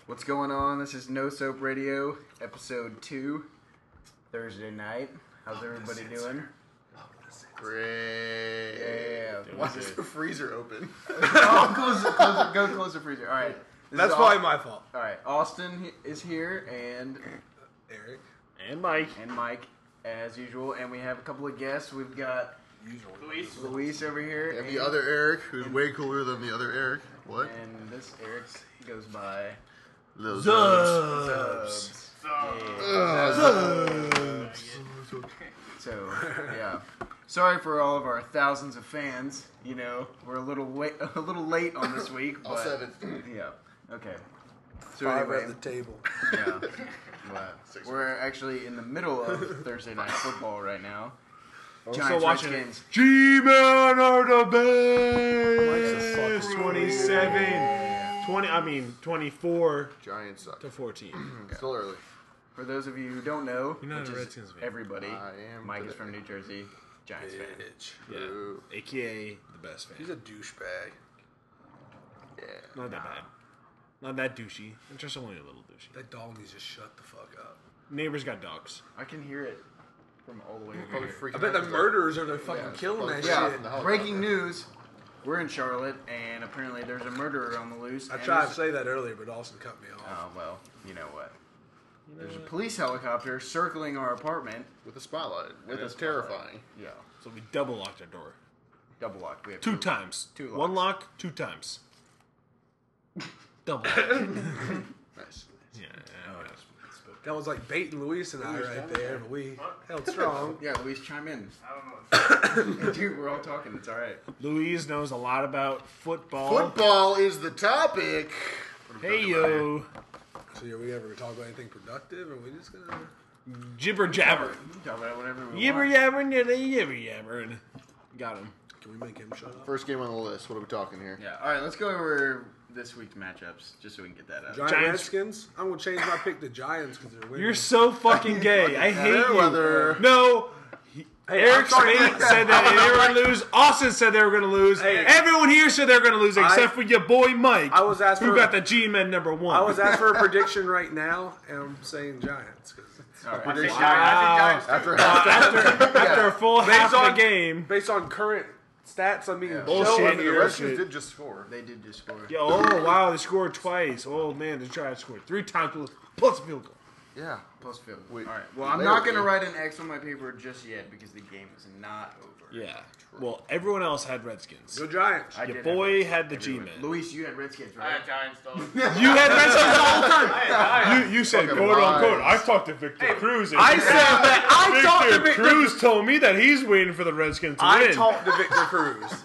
What's going on? This is No Soap Radio, episode 2, Thursday night. How's everybody doing? Great. Yeah. Why is the freezer open? Go close the freezer. All right. That's probably my fault. All right. Austin is here, and Eric. And Mike. as usual. And we have a couple of guests. We've got Luis over here. And the other Eric, who's way cooler than the other Eric. What? And this Eric goes by Little Zubs. Yeah. So, yeah. Sorry for all of our thousands of fans. You know, we're a little late on this week. All but, 7. Yeah. Okay. So Five anyway, at the table. yeah. But we're actually in the middle of Thursday night football right now. Giants, watching Redskins. G-Man are the Mike's a best. fucking 24 Giants suck. to 14. Still early. For those of you who don't know, You're not which a is Redskins fan. everybody, I am Mike is today. from New Jersey, Giants fan. Bitch. Yeah. True. AKA the best He's fan. a douchebag. Yeah. Not that bad. Not that douchey. It's just only a little douchey. That dog needs to shut the fuck up. Neighbors got dogs. I can hear it from all the way over Probably here. freaking I bet out the 'cause murderers are fucking Yeah, killing that Yeah, shit. the breaking news. We're in Charlotte, and apparently there's a murderer on the loose. I and tried to this- say that earlier, but Austin cut me off. Oh, well, you know what. There's a police helicopter circling our apartment. with a spotlight. With It's a spotlight. terrifying. Yeah, So we double locked our door. double locked. We have Two times. two locks. One lock, 2 times. Double lock. Nice. Yeah. That was like baiting Luis and I right there, but we held strong. Yeah, Luis, chime in. Dude, we're all talking. It's all right. Louise knows a lot about football. Football is the topic. Hey, yo. So are we ever gonna talk about anything productive, or are we just gonna? Jibber jabber. We can talk about whatever we Yibber want. yabbering, yibber yabbering. Got him. Can we make him shut up? First game on the list. What are we talking here? Yeah, all right, let's go over this week's matchups, just so we can get that out. Giants. Giants. Redskins. I'm gonna change my pick to Giants because they're winning. You're so fucking gay. I hate you. Weather. No. Hey, Eric I'm sorry. Spade said that they were going to lose. Austin said they were going to lose. Hey. Everyone here said they were going to lose except for your boy Mike, I was asked who for- got the G-Men number 1. I was asked for a prediction right now, and I'm saying Giants. 'Cause All right. Prediction. Wow. After After a full half Based of the on- game. based on current stats, I'm being Bullshit. shown the here. Redskins did just score. They did just score. Yeah, oh, wow, they scored twice. Oh, man, the Giants scored 3 times plus a field goal. Yeah. Plus field. Wait, All right. Well, I'm later, not going to dude. write an X on my paper just yet because the game is not over. Yeah. Well, everyone else had Redskins. Go Giants. I Your did boy have had the everyone. G-Men. Luis, you had Redskins, I right? had Giants though. You had Redskins the whole time. You said, Fucking quote unquote, lies. I talked to Victor Cruz. And I said that I talked to Victor Victor. Cruz told me that he's waiting for the Redskins to I win. talked to Victor Cruz.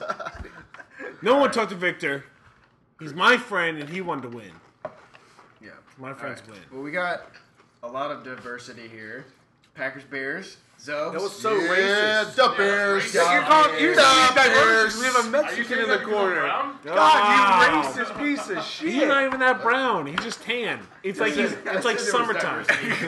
No one talked to Victor. He's my friend, and he wanted to win. Yeah. My friends win. Well, we got a lot of diversity here. Packers, Bears, Zubs. That was so Yeah, racist. the Bears. You're You're saying the diverse. Bears. We have a Are you Mexican saying in the that because I'm corner. brown? God, Wow. you racist piece of He's shit. not even that brown. He's just tan. It's like it's like summertime.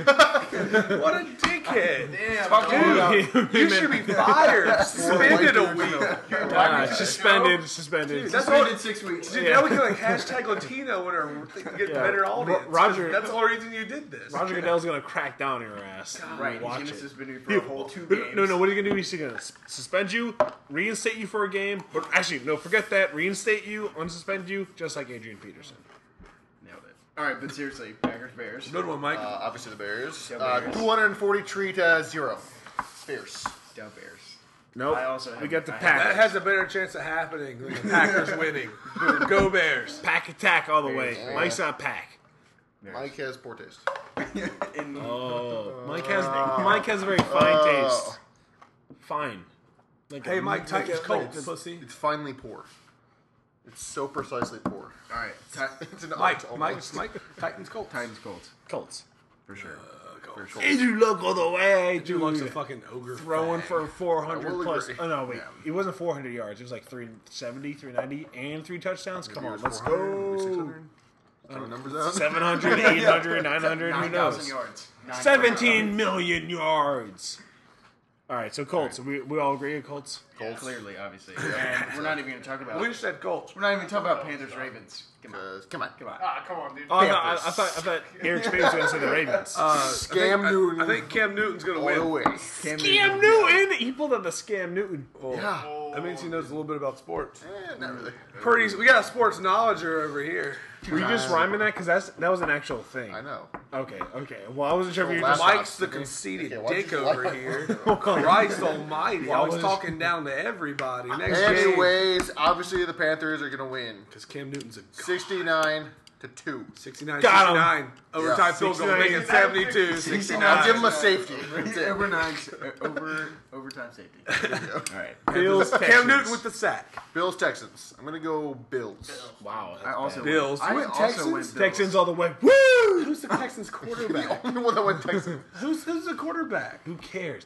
What a dickhead. Damn, Dude, you should be fired. Suspended a week. Suspended. Dude, that's all. Suspended 6 weeks. Dude, now we can like hashtag Latino when we're get Yeah. better audience. Roger- That's the whole reason you did this. Roger Goodell's gonna crack down on your ass. Right, he's Watch going to it. suspend you for a whole 2 games. No, what are you gonna do? He's gonna suspend you, reinstate you for a game. Or actually, no, forget that. Reinstate you, unsuspend you, just like Adrian Peterson. Nailed it. All right, but seriously, Packers, Bears. Good one, Mike. Obviously the Bears. Yeah, Bears. 240 to 0. Bears. Down Bears. Nope. I also we have- got the I have- Pack. That has a better chance of happening than the Packers winning. Go Bears. Pack attack all the way. Yeah. Mike's not Pack. Mike has poor taste. In- Oh, Mike has a very fine taste. Fine. Like Hey, Mike, Titans like Colts, pussy. It's finally poor. It's so precisely poor. All right, It's an Mike, art Mike, almost. Mike, Titans Colts. Titans, Colts, Colts. for sure. Colts. Andrew Luck all the way. Dude looks a fucking ogre. Throwing fag. for I 400 will plus. agree. Oh no, wait. Yeah. It wasn't 400 yards. It was like 370, 390, and 3 touchdowns. Come on, Maybe it let's was 400, maybe go. 600. Throw numbers out. 700, 800, 900. Who 9,000 knows? yards. 17 million yards. All right, so Colts. We all agree on Colts. Colts. Clearly, obviously. And we're not even going to talk about. We just said Colts. We're not even talking about Panthers Ravens. Come on. Come on. Come on. Ah, come on, dude. Oh, no, I thought Eric Spain was going to say the Ravens. Scam Newton. I think Cam Newton's going to all the win. way. Scam Newton. He pulled up the Scam Newton. Yeah. That means he knows a little bit about sports. Not really. We got a sports knowledger over here. Were you just rhyming that? Because that was an actual thing. I know. Okay. Well, I wasn't sure if you were Last just. Mike's the conceited Okay, why'd dick you over lie? here. Christ almighty. Well, I Always was- talking down to everybody. Next game. Anyways, obviously the Panthers are going to win. Because Cam Newton's a 69-2. 69, Got 69. Overtime field goal, 69. make it 72, 69. I'll give him a safety. Overtime safety. All right. Bills, Cam Texans. Newton with the sack. Bills, Texans. I'm going to go Bills. Wow. I also Bills. I You went also Texans? went Bills. Texans all the way. Woo! Who's the Texans quarterback? Only one that went Texans. Who's the quarterback? Who cares?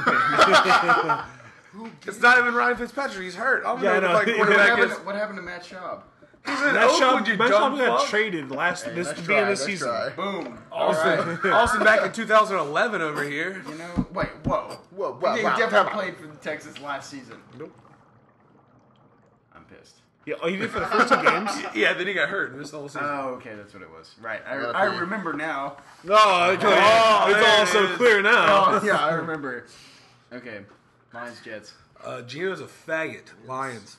It's not even Ryan Fitzpatrick. He's hurt. I'm Yeah, I gonna know. like What quarterback is. What happened to Matt Schaub? He's in That Oakland, you Schaub dumb got fuck. traded this Let's beginning try. of the Let's season. try. Boom. Austin back in 2011 over here. You know, wait, whoa. Whoa, He wow, definitely wow. played for the Texans last season. Nope. I'm pissed. Yeah, oh, you did for the first 2 games? Yeah, then he got hurt and missed the whole season. Oh, okay, that's what it was. Right, gotta I pay. remember now. No, it's all so clear now. Oh, yeah, I remember. Okay, Lions, Jets. Gino's a faggot. Lions.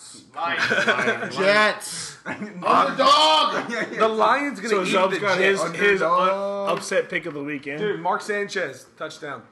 Jets. Underdog. The Lions gonna So eat Zub's the got Jets. his Underdog. upset pick of the weekend. Dude, Mark Sanchez touchdown.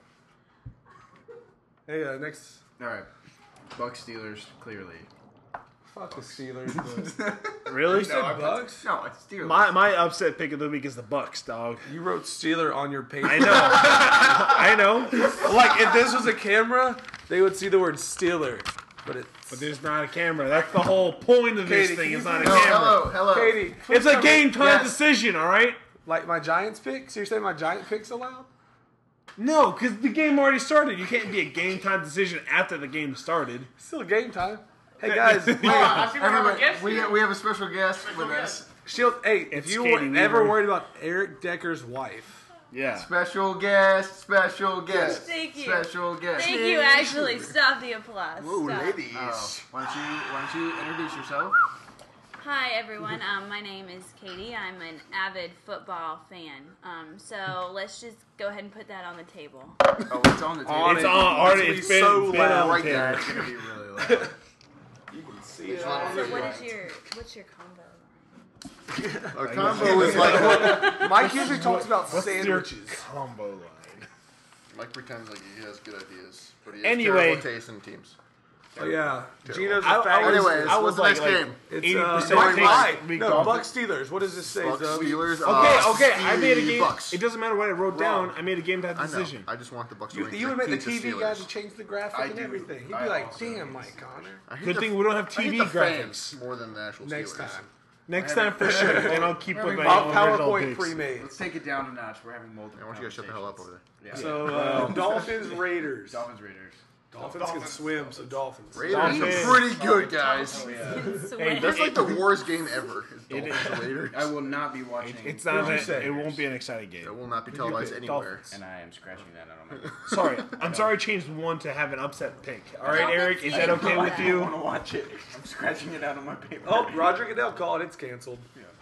Hey, next. All right, Bucks, Steelers, clearly. Fuck the Steelers. Really? No, Bucks? No, it's Steelers. My upset pick of the week is the Bucks, dog. You wrote Steeler on your paper. I know. I know. Like if this was a camera, they would see the word Steeler, but it's. But there's not a camera. That's the whole point of this Katie, thing. can It's you not a please- No, camera. hello. Katie, It's a game time Yes. decision, all right? Like my Giants pick? So you're saying my Giant pick's allowed? No, because the game already started. You can't be a game time decision after the game started. Still game time. Hey guys, I see we have a Everyone, guest we, here. we have a special guest with us. Shield. Hey, if It's you Katie were ever Weaver. worried about Eric Decker's wife, Yeah. Special guest. Thank you. Special guest. Thank you, actually. Stop the applause. Ooh, Stop. ladies. Oh, why don't you introduce yourself? Hi, everyone. My name is Katie. I'm an avid football fan. So let's just go ahead and put that on the table. Oh, it's on the table. On It's it. on already. It's It's gonna been, be so been loud on right the there. table. It's gonna be really loud. you can see it. So what's your combo? Our combo is like Mike usually talks about What's your sandwiches. combo line? Mike pretends like he has good ideas, but he has Anyway. terrible taste in teams. Oh yeah, Gino's a I faggot. was- Anyways, I what's was the like- next like- game? It's 80% Mike takes White. week No, off. Bucks Steelers. What does this say? Bucks, Zub? Steelers. Okay. I made a game. Bucks. It doesn't matter what I wrote Wrong. down. I made a game time I know. decision. I just want the Bucks to You, win. you would make the I hate TV Steelers. guy to change the graphic I and do. everything. He'd I be like, also "Damn, hate Mike Connor." I hate Good the- thing we don't have I hate TV the graphics. fans more than the actual Next Steelers. time, Next time for sure. And I'll keep with my original PowerPoint picks. pre-made. Let's take it down a notch. We're having multiple. I want you guys to shut the hell up over there. Yeah. So Dolphins Raiders. Dolphins Raiders. Dolphins can swim, so Dolphins. Raiders Dolphins. are pretty good, guys. Hey, That's like the worst game ever. Is It Dolphins Raiders. I will not be watching. It's What not. did you say? It won't be an exciting game. It will not be televised pick? anywhere. Dolphins. And I am scratching that out on my. Sorry, I'm sorry. I changed one to have an upset pick. All right, Dolphins Eric, is that team. okay with I you? want to watch it. I'm scratching it out on my paper. Oh, Roger Goodell called. It's canceled.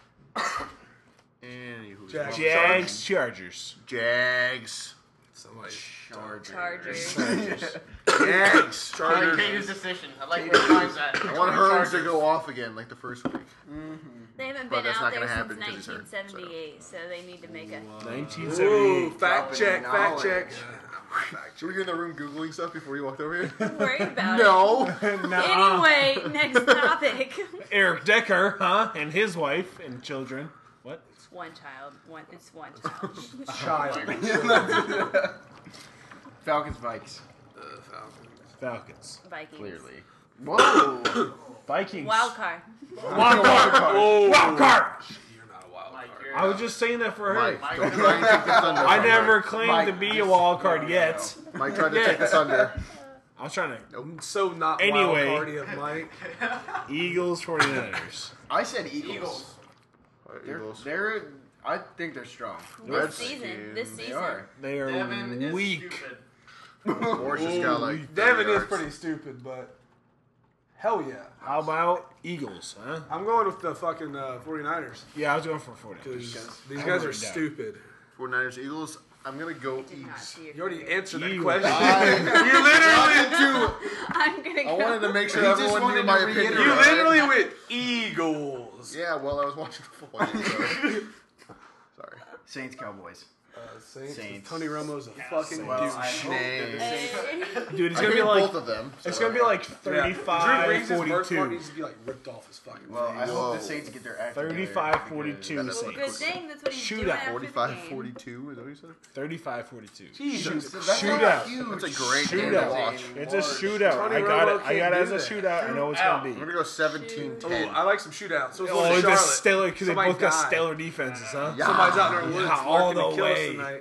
Anywho, Jags. Jags, Chargers. Jags. Somebody. Chargers. Jags. Chargers. Katie's decision. I like where he finds that. I want Hearns to go off again like the first week. They haven't But been that's out not there gonna since happen 'cause he's hurt, 1978, so they need to make a. 1978. Ooh, fact Dropping check, fact knowledge. check. Should we be in the room Googling stuff before you walked over here? Don't worry about No. Nuh-uh. it. Anyway, next topic. Eric Decker, huh? And his wife and children. What? One child. It's one child. Child. Falcons, Vikes. Falcons. Vikings. Clearly. Whoa. Vikings. Wild card. Wild card. Oh, Wild card. You're not a wild Mike, card. you're I was just saying that for her. Mike, don't try and take the thunder. I from never her. claimed to be a wild card yet. Mike tried to take the thunder. I was trying to. I'm so not Anyway. wild cardy of Mike. Eagles, 49ers. I said Eagles. Eagles. Eagles. They're. I think they're strong. This season. They are. They are Devin is weak. stupid. Morris just got like 30 Devin is yards. pretty stupid, but hell yeah. How about Eagles, huh? I'm going with the fucking 49ers. Yeah, I was going for 40. Because these I guys wrote are it down. stupid. 49ers, Eagles. I'm gonna go Did not Eagles. see your You already face. answered that Eagles. question. You literally I'm gonna go. I wanted to make sure He just everyone wanted knew my to opinion. reiterate. You right? literally went Eagles. Yeah, well, I was watching the football game. So. Sorry. Saints, Cowboys. Saints. Saints. Tony Romo's a fucking Well, douche. I hope that the Saints. Dude, it's I gonna hate be like both of them. it's so- gonna be like Yeah. 35, Drew Brees' birthmark 42. needs to be like ripped off his fucking Well, I face. hope Whoa. the Saints get their act together 35-42 because- Well, good thing that's what he's Shootout. doing after the 45-42, game. is that what you said? 35-42. Jesus. That's Shootout. not huge. That's a great game Shootout. to watch. It's a shootout. Tony I got Romo it. I got can't it as do a that. shootout. I know it's gonna I'm be. gonna go 17-10. Oh, I like some shootouts. So it's Oh, Charlotte. the stellar because they Somebody both got died. stellar defenses, huh? Yeah. Somebody's out in our woods Yeah, all lurking to the kill us way. tonight.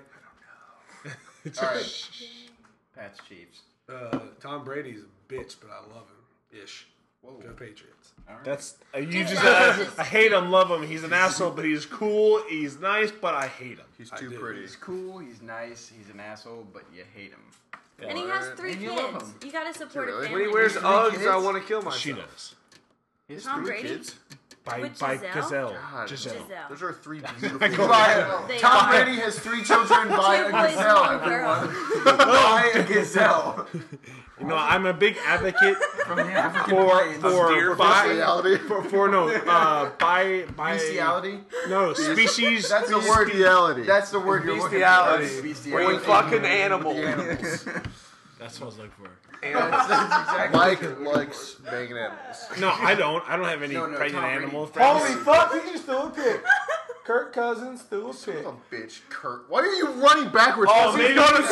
All right. Pats, Chiefs. Tom Brady's a bitch, but I love him. Ish. Go Patriots. That's you Dude, just. that's I hate him, love him. He's an asshole, but he's cool. He's nice, but I hate him. He's I too do. pretty. He's cool. He's nice. He's an asshole, but you hate him. And he has 3 And you love kids. him. You gotta support a Really? family. When he wears Three Uggs, kids? I want to kill myself. She does. He has Tom 3 Brady? kids. By With by Giselle? Gazelle. God. Giselle. Giselle. Those are 3 I beautiful go- They Tom are. Brady has 3 children by a Two plays gazelle. one girl. Everyone. By a gazelle. You know, I'm a big advocate From the African for plains. for by Bestiality. for no by Bestiality. no species. That's the word. Bestiality. That's the word you're looking for. Bestiality. Bestiality. Where you fucking animal. That's what I was looking for. That's exactly. Mike likes banging animals. No, I don't. I don't have any No, pregnant Tom Brady. animal friends. Holy fuck, he just threw a pick. Kirk Cousins threw a pick. Son of a bitch, Kurt. Why are you running backwards? Oh, He's maybe going he's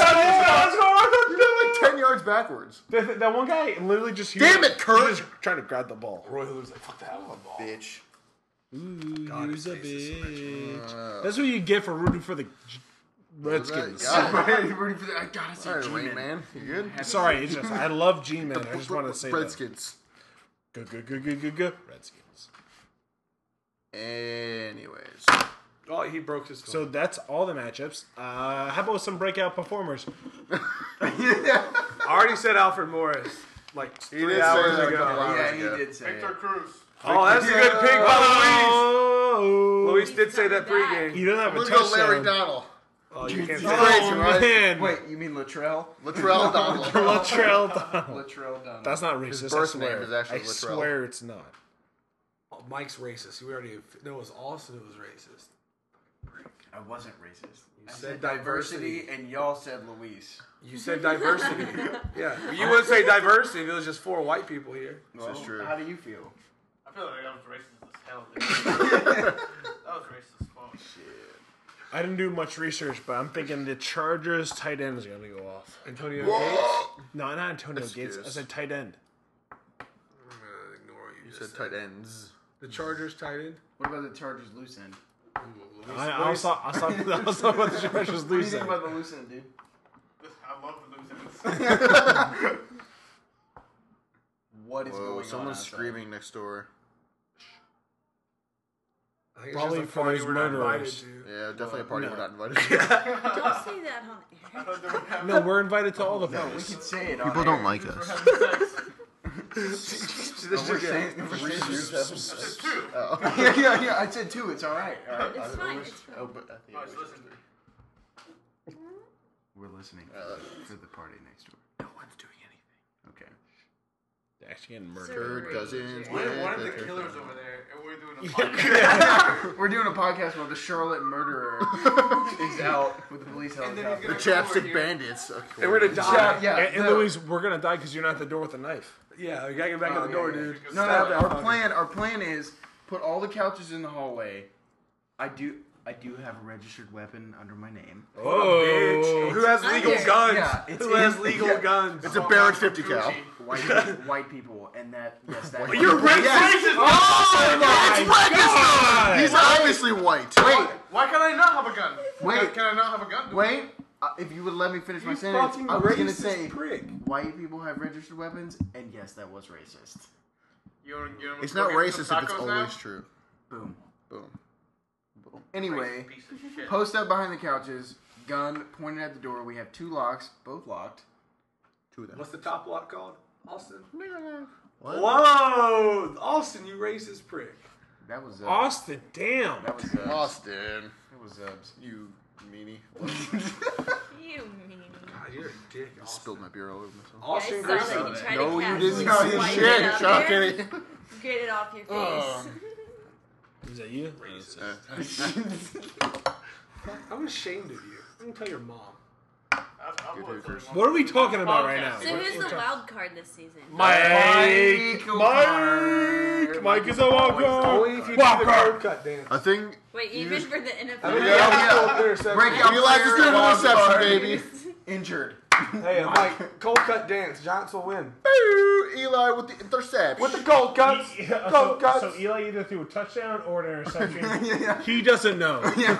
like 10 yards backwards. That one guy literally just. Damn it, Kurt. He was trying to grab the ball. Roy Hiller's like, fuck that one ball. Bitch. Ooh, God, use a his face is so bitch. That's what you get for rooting for the Redskins. God. You're ready for that? I gotta say, All right, G-Man. Rain Man. You good? Sorry, it's just I love G-Man. I just want to say that. Redskins. Good. Redskins. Anyways. Oh, he broke his phone. So that's all the matchups. How about some breakout performers? I already said Alfred Morris like He 3 did say hours that a ago. couple hours Yeah, he ago. did say Victor it. Cruz. Oh, that's a good pick by Oh, Luis. Luis did say that coming back. pregame. he doesn't have I'm a gonna go Larry touchdown. Donald. Oh, you can't say Oh, that. Oh right? man, Wait, you mean Latrell? Latrell Donald. Latrell Donald. Latrell Donald. That's not racist. His I birth swear. name is actually I Latrell. swear it's not. Oh, Mike's racist. We already no, it was Austin who was racist. I wasn't racist. I said said diversity. diversity, and y'all said Luis. You said diversity. Yeah, you wouldn't say diversity if it was just 4 white people here. This is true. How do you feel? I feel like that was racist as hell, dude. That was racist as fuck. I didn't do much research, but I'm thinking the Chargers tight end is gonna go off. Antonio Whoa! Gates. No, not Antonio Excuse. Gates. I said tight end. I'm gonna ignore what you You just said tight ends. The Chargers tight end. What about the Chargers loose end? I was talking about the Chargers What do you losing. think about the loose end, dude? I love the losers. What is going Whoa, on? someone's outside? screaming next door. I think it's Probably just a for party those we're not murderers. invited to. Yeah, definitely a party no. we're not invited to. Don't say that on air. No, we're invited to all the No, we parties. can say it. People on don't air. like We're us. having sex. We're saying, we're saying It's two. yeah. I said 2. It's all right. All right. It's fine. It's fine. Oh, but I think Guys, it was listen. We're listening for the party next door. no one's doing anything. Okay. They're actually getting murdered. Kurt Cousins. One of the with killers Kurt over there, and we're doing a podcast. We're doing a podcast where the Charlotte murderer is out with the police And then helicopter. he's The gonna come over Chapstick here. Bandits. Okay. And we're gonna die. Yeah, And no. Louise, we're gonna die because you're not at the door with a knife. Yeah, we gotta get back at the door, dude. No, Stab that our fucker. plan is put all the couches in the hallway. I do have a registered weapon under my name. Oh, bitch. Who has legal Under. guns? Yeah, it's Who has in- legal yeah. guns? It's a Barrett 50 cal. White people, and that that. You're racist! Oh God! He's obviously white. Wait, Why can I not have a gun? Wait. Can I not have a gun? wait. If you would let me finish my You sentence, fucking I was gonna racist say prick. white people have registered weapons, and yes, that was racist. You're It's go not get racist some if it's tacos always now? true. Boom. Boom. Anyway, Piece of shit. post up behind the couches, gun pointed at the door. We have 2 locks, both locked. 2 of them. What's the top lot called? Austin? What? Whoa! Austin, you racist prick. That was Austin, damn. That was Austin. That was You meanie. You mean? God, you're a dick. I Austin. spilled my beer all over myself. Austin Yeah, I saw Grayson. that. You tried No, to you catch didn't it. see Wipe shit. it up Shut up, there. Kenny. Get it off your face. Is that you? I'm ashamed of you. I'm gonna tell your mom. What are we talking about right now? So who's the wild card this season? Mike is a wild card. Only if you do Wild the card. cold cut dance. I think. Wait, even for the NFL? I mean, Yeah. Break out. Eli's just doing an interception, baby. injured. Hey, I'm like, cold cut dance. Giants will win. Boo! Eli with the interception. With the cold cuts. Cold cuts. So Eli either threw a touchdown or an interception. He doesn't know.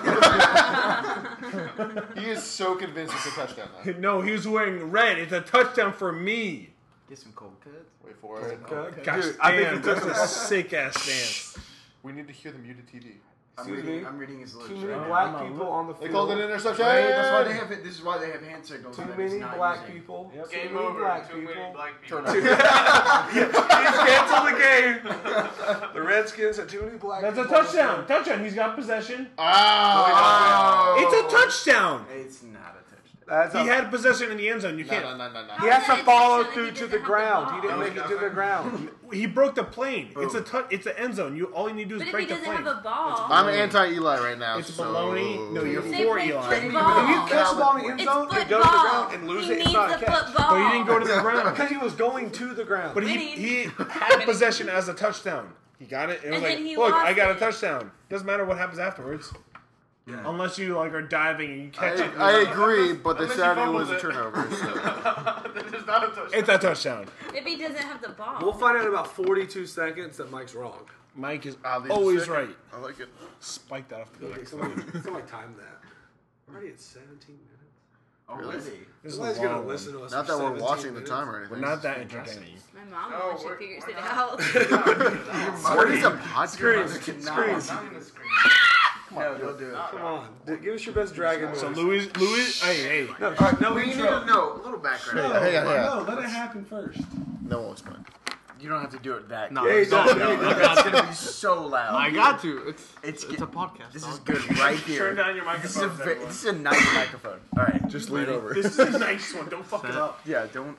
He is so convinced it's a touchdown now. No, he was wearing red. It's a touchdown for me. Get some cold cuts. Wait for it. Gosh Dude, I think damn, he took that's a sick ass dance. We need to hear the muted TV. I'm Excuse reading. me? I'm reading his Too literature. many Right now. black people on the They field. called it an interception. Right, that's why they have it. This is why they have hand signals. Too that it's many not black using. people. Yep. Too Game many over. black Too many people. black people. Turn He's canceled the game. The Redskins had too many black That's a people. touchdown. Touchdown. He's got possession. Oh. It's a touchdown. It's not a touchdown. That's He a, had possession in the end zone. You No. can't. he has to follow Touchdown, through he to doesn't the have the ground. ball. He didn't make it to the ground. He broke the plane. Boom. It's the end zone. All you need to do is But if he break the doesn't plane. have a ball, I'm anti-Eli right now. It's so... baloney. No, you're They for play Eli. football. If you catch the ball in the end it's zone, football. it goes to the ground and lose he it, it's needs not a the catch. football. But he didn't go to the ground. Because he was going to the ground. But Winning. he had possession as a touchdown. He got it. It was And like, then he look, lost I got a it. touchdown. Doesn't matter what happens afterwards. Yeah. Unless you are diving and you catch it. I agree, but they Unless said you it was a fumbled it. turnover. So. That is not a touchdown. It's a touchdown. If he doesn't have the ball. We'll find out in about 42 seconds that Mike's wrong. Mike is Oddly always specific. right. I like it. Spike that off the back. Somebody time that. We're already at 17 minutes. Already. This is Nobody's a going long to one. listen to us. Not for that we're 17 watching minutes. the time or anything. We're not that entertaining. My mom No, when she we're- figures we're it not. out. What is a podcast? Screens. Cannot. Screens. Not in the screen. No, don't do it. Come on. Give us your best dragon noise. So Louis, hey, No, no We need intro. to know a little background. Hang on. No, let it happen first. No one will explain. You don't have to do it that. No, good. Yeah, he does. It's gonna be so loud. I got to. It's It's a podcast. This is dog. good right here. turn down your This is a microphone. this is a nice microphone. All right, Just lean over. This is a nice one. Don't fuck it up. yeah, don't.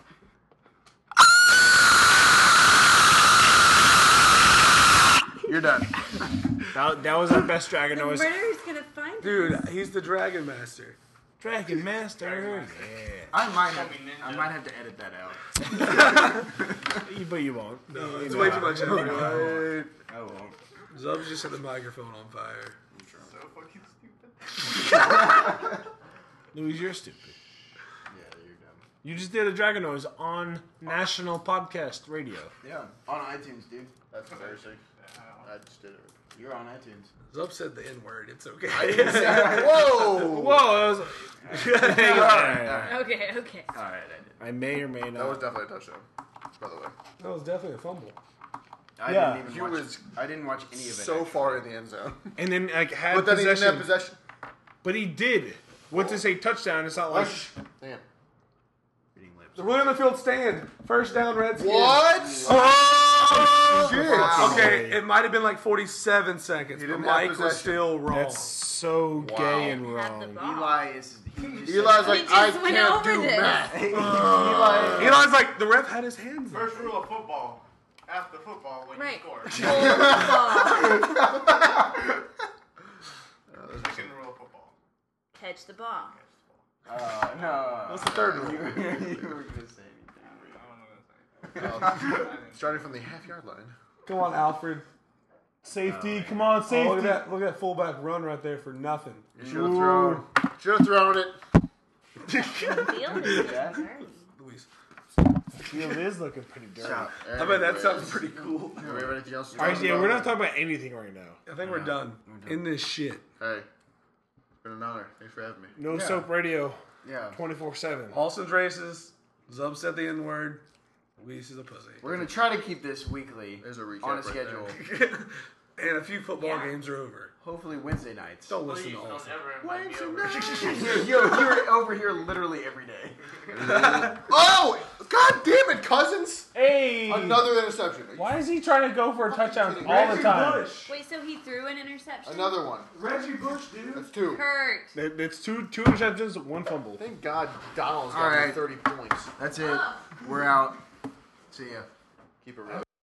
You're done. That was our best dragon The noise. murderer's gonna find him. Dude, he's the dragon master. Dragon Master. I might have to edit that out. Yeah. But you won't. No, it's way too much effort. I won't. Zubs just set the microphone on fire. So fucking stupid. Louis, you're stupid. Yeah, you're dumb. You just did a dragon noise on national podcast radio. Yeah, on iTunes, dude. That's embarrassing. I just did it. You're on iTunes. Zub said the N word. It's okay. Whoa! Whoa, that was. Alright. Okay, okay. All right, I did. I may or may not. That was definitely a touchdown, by the way. That was definitely a fumble. I Yeah. didn't He even watch. was I didn't watch any of it. So actually. far in the end zone. and then like had But then he didn't have possession. possession. But he did. Once they say touchdown, it's not like. Damn. Reading lips. The William Field stand. First down, Redskins. What? Oh, shit. Wow. Okay, it might have been like 47 seconds, He but didn't have Mike was possession. still wrong. That's so gay and Have the wrong. ball. Eli is. He just Eli's We like, just I went can't over do this. math. Eli. Eli's like, the ref had his hands up. First rule of football. After football when Right. you score. Second rule of football. Catch the ball. No. What's the third rule? You were gonna say Starting from the half-yard line. Come on, Alfred. Safety, come on, Oh, safety. look at that fullback run right there for nothing. You should have thrown. Should have thrown it. Field is dirty. Luis. Field is looking pretty dirty. Shout. I bet that sounds pretty cool. Do we have anything else to All right, talk yeah, about? we're not talking about anything right now. I think we're done in this shit. Hey, it's been an honor. Thanks for having me. No Yeah. soap radio, Yeah. 24/7. Austin's racist. Zub said the N word. Luis is a pussy. We're gonna try to keep this weekly There's a recap on a right schedule. there. And a few football Yeah. games are over. Hopefully Wednesday nights. Don't listen Please to don't Austin. ever invite me over. You're over here literally every day. Oh! God damn it, Cousins! Hey! Another interception. Why is he trying to go for a touchdown kidding? all the Reggie time? Bush. Wait, so he threw an interception? Another one. Reggie Bush, dude. That's 2. Kurt. It's two interceptions, 1 fumble. Thank God Donald's got All me right. 30 points. That's it. We're out. See ya. Keep it real.